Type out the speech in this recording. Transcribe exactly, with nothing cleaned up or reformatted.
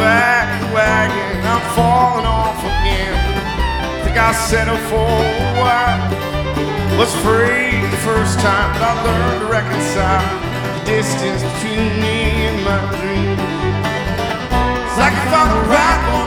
wagon, wagon, I'm falling off again. Think I settled for a while. Was free the first time, but I learned to reconcile the distance between me and my dream. It's like I found the right one